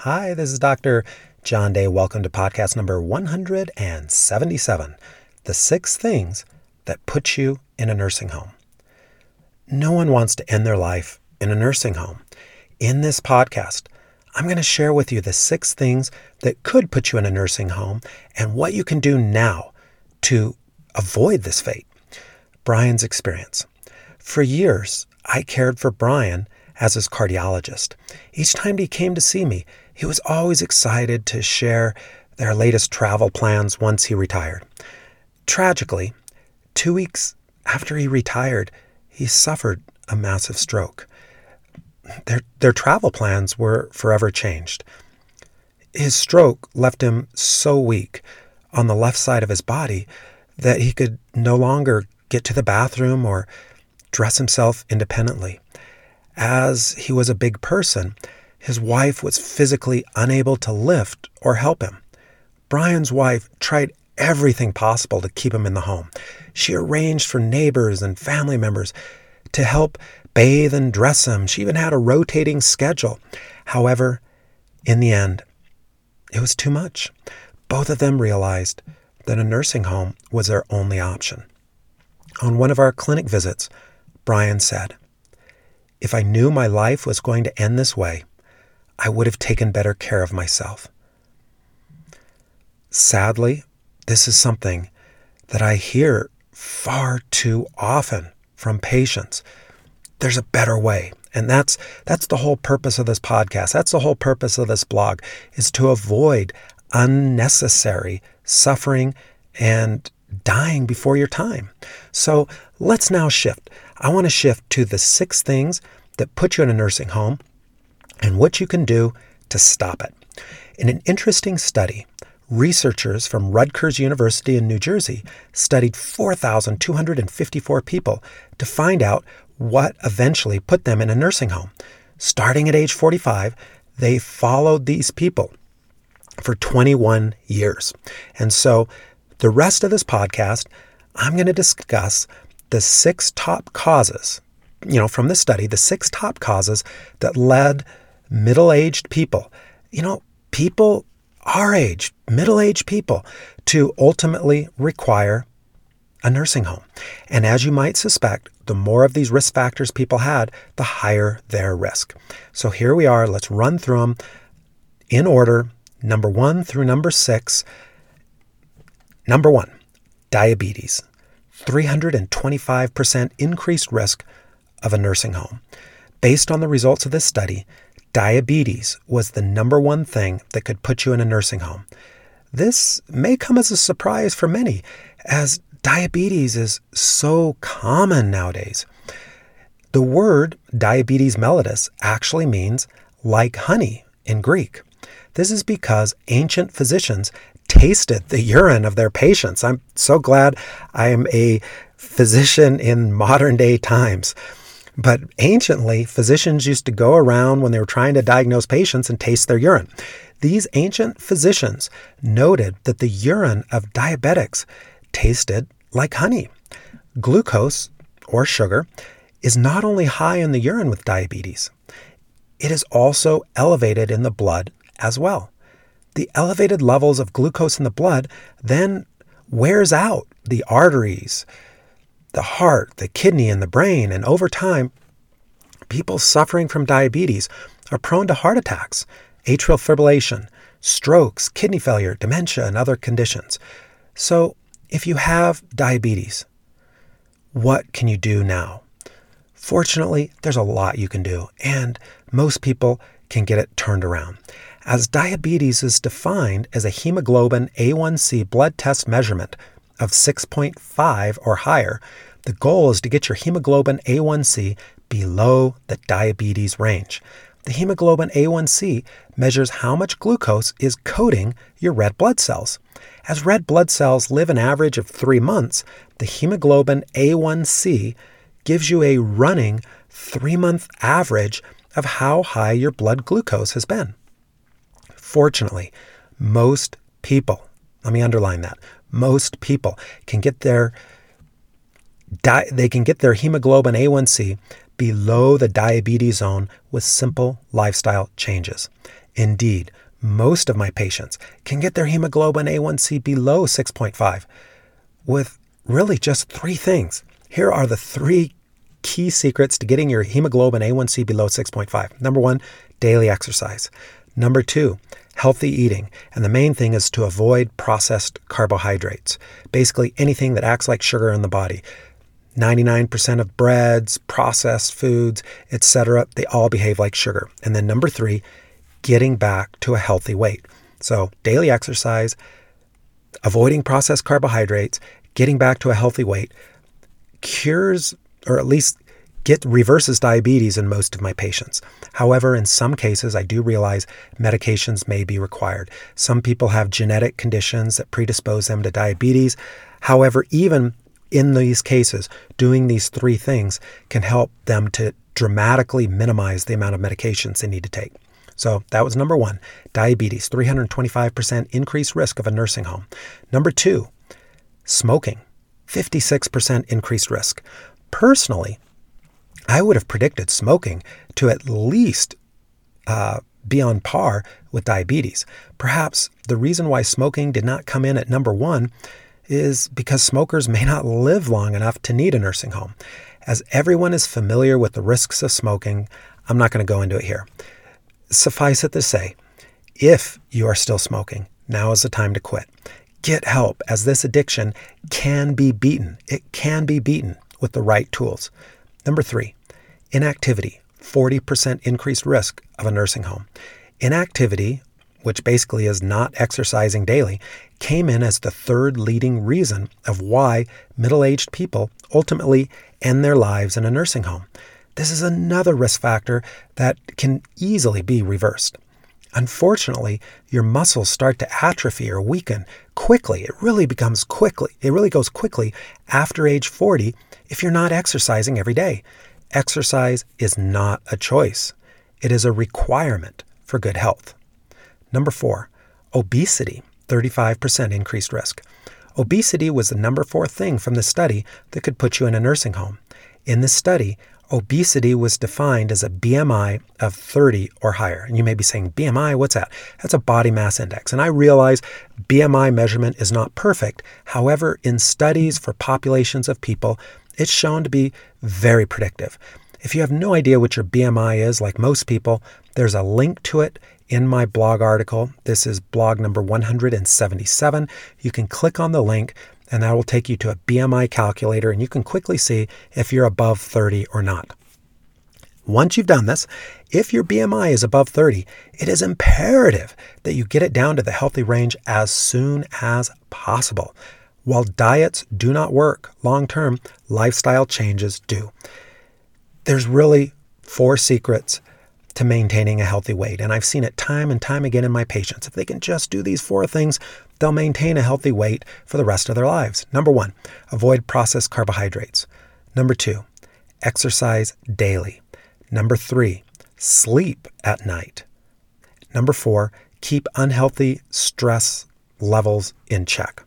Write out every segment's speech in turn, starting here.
Hi, this is Dr. John Day. Welcome to podcast number 177, The 6 Things That Put You in a Nursing Home. No one wants to end their life in a nursing home. In this podcast, I'm going to share with you the 6 things that could put you in a nursing home and what you can do now to avoid this fate. Brian's experience. For years, I cared for Brian as his cardiologist. Each time he came to see me, he was always excited to share their latest travel plans once he retired. Tragically, 2 weeks after he retired, he suffered a massive stroke. Their travel plans were forever changed. His stroke left him so weak on the left side of his body that he could no longer get to the bathroom or dress himself independently. As he was a big person, his wife was physically unable to lift or help him. Brian's wife tried everything possible to keep him in the home. She arranged for neighbors and family members to help bathe and dress him. She even had a rotating schedule. However, in the end, it was too much. Both of them realized that a nursing home was their only option. On one of our clinic visits, Brian said, "If I knew my life was going to end this way, I would have taken better care of myself." Sadly, this is something that I hear far too often from patients. There's a better way. And that's the whole purpose of this podcast. That's the whole purpose of this blog, is to avoid unnecessary suffering and dying before your time. So let's now shift. I want to shift to the 6 things that put you in a nursing home and what you can do to stop it. In an interesting study, researchers from Rutgers University in New Jersey studied 4,254 people to find out what eventually put them in a nursing home. Starting at age 45, they followed these people for 21 years. And so the rest of this podcast, I'm going to discuss the 6 top causes, from the study, the 6 top causes that led middle-aged people, people our age, middle-aged people, to ultimately require a nursing home. And as you might suspect, the more of these risk factors people had, the higher their risk. So here we are. Let's run through them in order, number 1 through number 6. Number 1, diabetes. 325% increased risk of a nursing home. Based on the results of this study, diabetes was the number 1 thing that could put you in a nursing home. This may come as a surprise for many, as diabetes is so common nowadays. The word diabetes mellitus actually means like honey in Greek. This is because ancient physicians tasted the urine of their patients. I'm so glad I am a physician in modern day times. But anciently, physicians used to go around when they were trying to diagnose patients and taste their urine. These ancient physicians noted that the urine of diabetics tasted like honey. Glucose, or sugar, is not only high in the urine with diabetes, it is also elevated in the blood as well. The elevated levels of glucose in the blood then wears out the arteries, the heart, the kidney, and the brain. And over time, people suffering from diabetes are prone to heart attacks, atrial fibrillation, strokes, kidney failure, dementia, and other conditions. So if you have diabetes, what can you do now? Fortunately, there's a lot you can do, and most people can get it turned around. As diabetes is defined as a hemoglobin A1C blood test measurement of 6.5 or higher, the goal is to get your hemoglobin A1C below the diabetes range. The hemoglobin A1C measures how much glucose is coating your red blood cells. As red blood cells live an average of 3 months, the hemoglobin A1C gives you a running 3-month average of how high your blood glucose has been. Fortunately, most people, let me underline that, most people can get their hemoglobin A1C below the diabetes zone with simple lifestyle changes. Indeed, most of my patients can get their hemoglobin A1C below 6.5 with really just 3 things. Here are the 3 key secrets to getting your hemoglobin A1C below 6.5. Number 1, daily exercise. Number 2, healthy eating. And the main thing is to avoid processed carbohydrates. Basically anything that acts like sugar in the body. 99% of breads, processed foods, etc., they all behave like sugar. And then number 3, getting back to a healthy weight. So daily exercise, avoiding processed carbohydrates, getting back to a healthy weight cures, or at least reverses diabetes in most of my patients. However, in some cases, I do realize medications may be required. Some people have genetic conditions that predispose them to diabetes. However, even in these cases, doing these 3 things can help them to dramatically minimize the amount of medications they need to take. So that was number 1, diabetes, 325% increased risk of a nursing home. Number 2, smoking, 56% increased risk. Personally, I would have predicted smoking to at least be on par with diabetes. Perhaps the reason why smoking did not come in at number 1 is because smokers may not live long enough to need a nursing home. As everyone is familiar with the risks of smoking, I'm not going to go into it here. Suffice it to say, if you are still smoking, now is the time to quit. Get help, as this addiction can be beaten. It can be beaten with the right tools. Number 3, inactivity, 40% increased risk of a nursing home. Inactivity, which basically is not exercising daily, came in as the 3rd leading reason of why middle-aged people ultimately end their lives in a nursing home. This is another risk factor that can easily be reversed. Unfortunately, your muscles start to atrophy or weaken quickly. It really goes quickly after age 40 if you're not exercising every day. Exercise is not a choice. It is a requirement for good health. Number 4, obesity, 35% increased risk. Obesity was the number 4 thing from the study that could put you in a nursing home. In this study, obesity was defined as a BMI of 30 or higher. And you may be saying, BMI, what's that? That's a body mass index. And I realize BMI measurement is not perfect. However, in studies for populations of people, it's shown to be very predictive. If you have no idea what your BMI is, like most people, there's a link to it in my blog article. This is blog number 177. You can click on the link and that will take you to a BMI calculator and you can quickly see if you're above 30 or not. Once you've done this, if your BMI is above 30, it is imperative that you get it down to the healthy range as soon as possible. While diets do not work long-term, lifestyle changes do. There's really 4 secrets to maintaining a healthy weight. And I've seen it time and time again in my patients. If they can just do these 4 things, they'll maintain a healthy weight for the rest of their lives. Number 1, avoid processed carbohydrates. Number 2, exercise daily. Number 3, sleep at night. Number 4, keep unhealthy stress levels in check.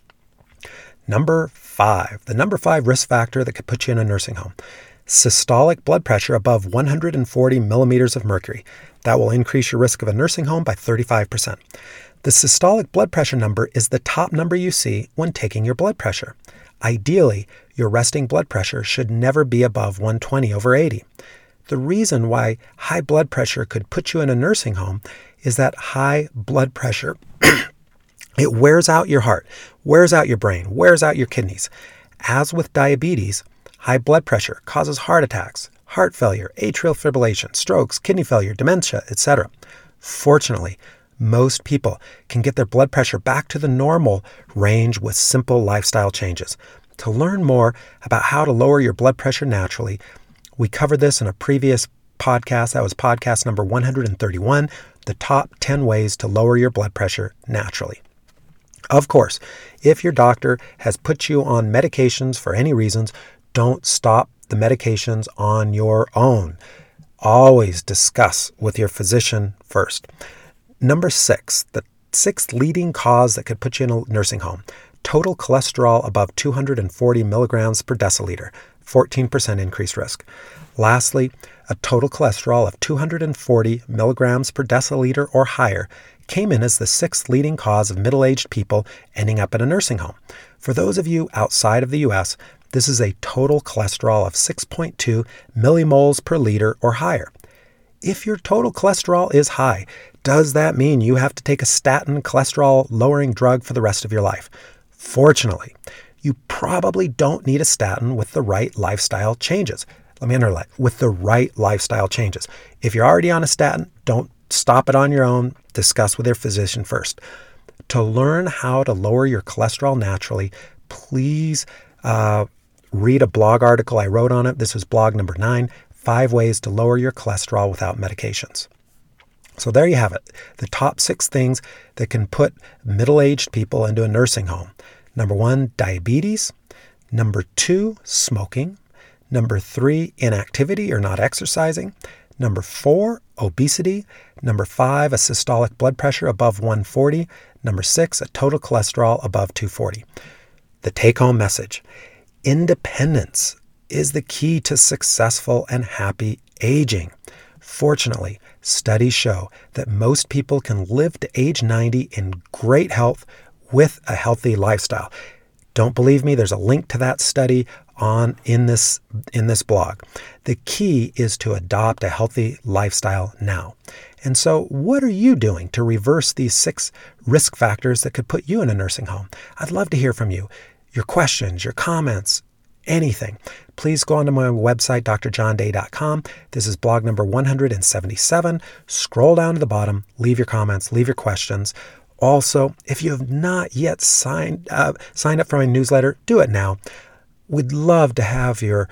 Number 5, the number 5 risk factor that could put you in a nursing home. Systolic blood pressure above 140 millimeters of mercury. That will increase your risk of a nursing home by 35%. The systolic blood pressure number is the top number you see when taking your blood pressure. Ideally, your resting blood pressure should never be above 120/80. The reason why high blood pressure could put you in a nursing home is that high blood pressure, it wears out your heart, wears out your brain, wears out your kidneys. As with diabetes, high blood pressure causes heart attacks, heart failure, atrial fibrillation, strokes, kidney failure, dementia, etc. Fortunately, most people can get their blood pressure back to the normal range with simple lifestyle changes. To learn more about how to lower your blood pressure naturally, we covered this in a previous podcast. That was podcast number 131, the top 10 ways to lower your blood pressure naturally. Of course, if your doctor has put you on medications for any reasons, don't stop the medications on your own. Always discuss with your physician first. Number 6, the 6th leading cause that could put you in a nursing home. Total cholesterol above 240 milligrams per deciliter. 14% increased risk. Lastly, a total cholesterol of 240 milligrams per deciliter or higher came in as the 6th leading cause of middle-aged people ending up in a nursing home. For those of you outside of the U.S., this is a total cholesterol of 6.2 millimoles per liter or higher. If your total cholesterol is high, does that mean you have to take a statin cholesterol-lowering drug for the rest of your life? Fortunately, you probably don't need a statin with the right lifestyle changes. Let me underline, with the right lifestyle changes. If you're already on a statin, don't stop it on your own. Discuss with your physician first. To learn how to lower your cholesterol naturally, please read a blog article I wrote on it. This is blog number 9, 5 ways to lower your cholesterol without medications. So there you have it. The top 6 things that can put middle-aged people into a nursing home. Number 1, diabetes. Number 2, smoking. Number 3, inactivity or not exercising. Number 4, obesity. Number 5, a systolic blood pressure above 140. Number 6, a total cholesterol above 240. The take-home message: independence is the key to successful and happy aging. Fortunately, studies show that most people can live to age 90 in great health with a healthy lifestyle. Don't believe me? There's a link to that study in this blog. The key is to adopt a healthy lifestyle now. And so what are you doing to reverse these 6 risk factors that could put you in a nursing home? I'd love to hear from you. Your questions, your comments, anything. Please go onto my website, drjohnday.com. This is blog number 177. Scroll down to the bottom, leave your comments, leave your questions. Also, if you have not yet signed up for my newsletter, do it now. We'd love to have your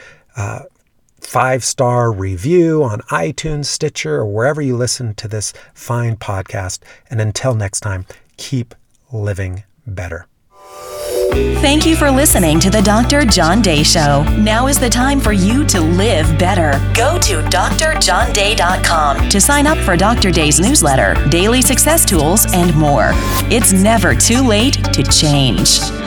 5-star review on iTunes, Stitcher, or wherever you listen to this fine podcast. And until next time, keep living better. Thank you for listening to the Dr. John Day Show. Now is the time for you to live better. Go to drjohnday.com to sign up for Dr. Day's newsletter, daily success tools, and more. It's never too late to change.